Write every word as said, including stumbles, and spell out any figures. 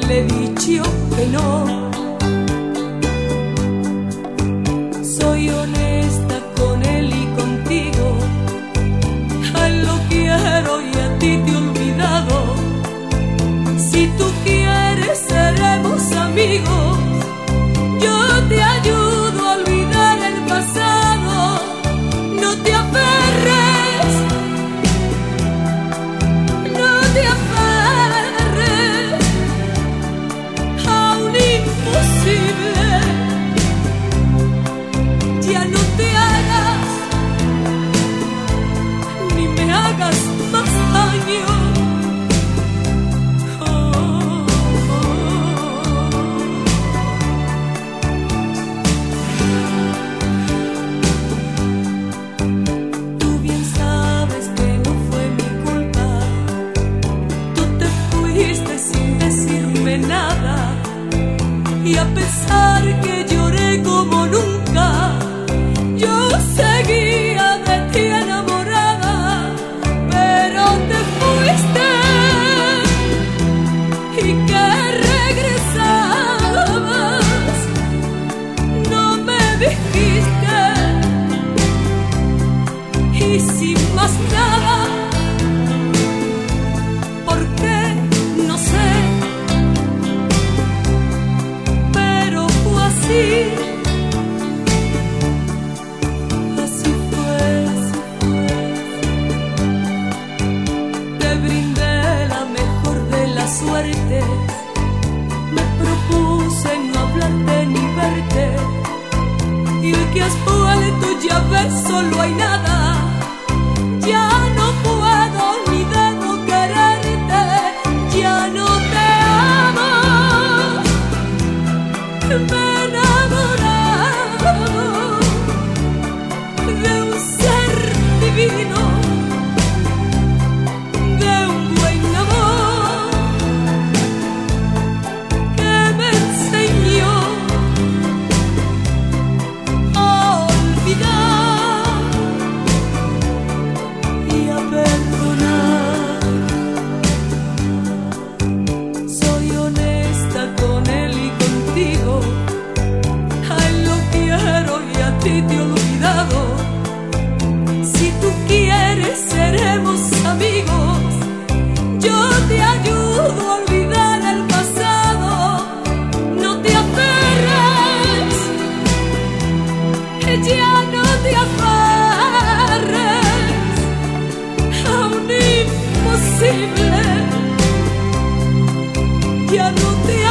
le he dicho que no. Soy honesta con él y contigo, a él lo quiero y a ti te he olvidado. Si tú quieres seremos amigos, yo te ayudo a olvidar el pasado. No te aferres, no te aferres a un imposible. Ya no te hagas, ni me hagas más daño. Nada, y a pesar que lloré como nunca, yo seguía de ti enamorada, pero te fuiste y que regresabas, no me dijiste, y sin más nada, ¿por qué? No sé. Así, así fue, así fue. Te brindé la mejor de la suerte, me propuse no hablarte ni verte, y hoy que has vuelto ya ves, solo hay nada. Ya no puedo ni debo quererte, ya no te amo. Me de un ser divino, de un buen amor que me enseñó a olvidar y a perdonar. Soy honesta con él y contigo, a él lo quiero y a ti te he olvidado. Si tú quieres seremos amigos, yo te ayudo a olvidar el pasado. No te aferres, ya no te aferres a un imposible. Ya no te